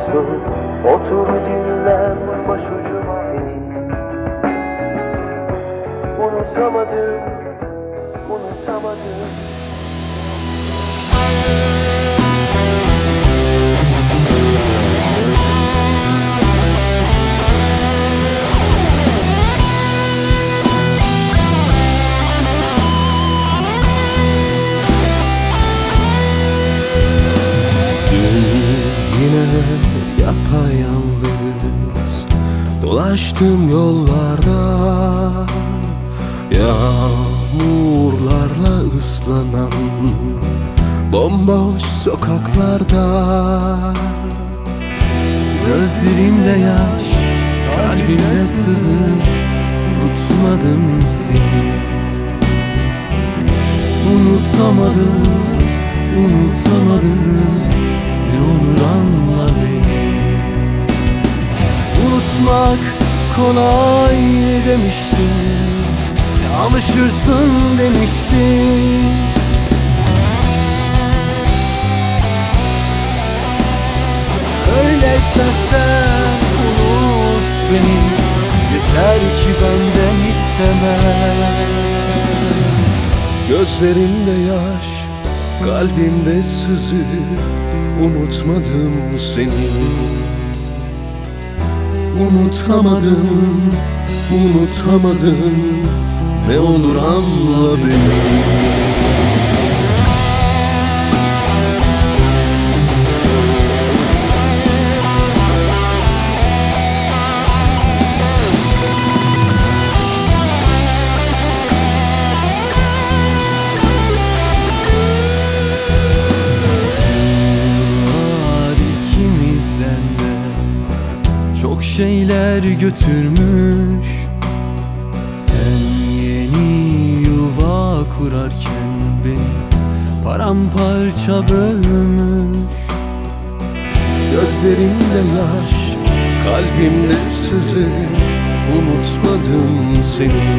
olsun. Otur dinlen başucuma seni. Unutamadım, unutamadım. Yine yapayalnız dolaştım yollarda, yağmurlarla ıslanan bomboş sokaklarda. Gözlerimde yaş, kalbimde sızı, unutmadım seni. Unutamadım, unutamadım. Ne olur anla beni. Unutmak kolay demiştin, alışırsın demiştin. Öyleyse sen unut beni, yeter ki benden isteme. Gözlerimde yaş, kalbimde sızı, unutmadım seni. Unutamadım, unutamadım. Ne olur anla beni. Şeyler götürmüş, sen yeni yuva kurarken beni paramparça bölmüş. Gözlerimde yaş, kalbimde sızı, unutmadım seni.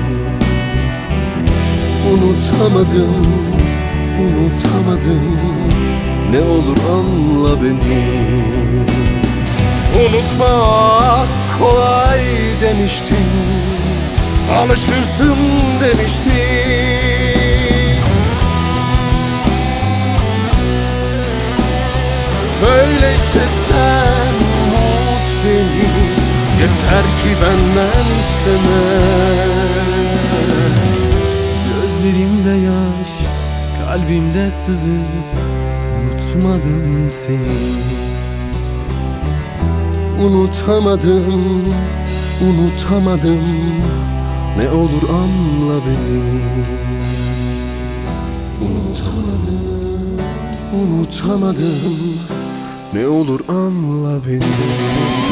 Unutamadım, unutamadım. Ne olur anla beni. Unutmak kolay demiştin, alışırsın demiştin. Öyleyse sen unut beni, yeter ki benden isteme. Gözlerimde yaş, kalbimde sızı, unutmadım seni. Unutamadım, unutamadım. Ne olur anla beni. Unutamadım, unutamadım. Ne olur anla beni.